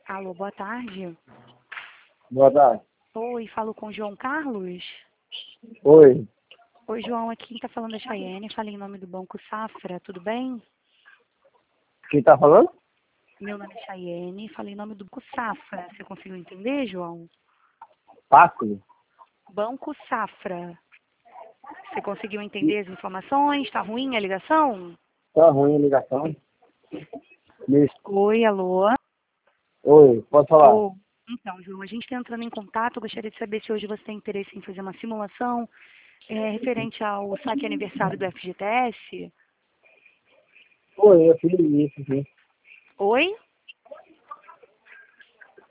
Alô, boa tarde. Boa tarde. Oi, falo com o João Carlos. Oi. Oi, João, aqui quem está falando é Chayenne, falei em nome do Banco Safra, tudo bem? Quem tá falando? Meu nome é Chayenne, falei em nome do Banco Safra. Você conseguiu entender, João? Paco? Banco Safra. Você conseguiu entender as informações? Está ruim a ligação? Tá ruim a ligação. Isso. Oi, alô. Oi, pode falar. Então, João, a gente está entrando em contato. Eu gostaria de saber se hoje você tem interesse em fazer uma simulação referente ao saque aniversário do FGTS. Oi, eu fiz isso, sim. Oi?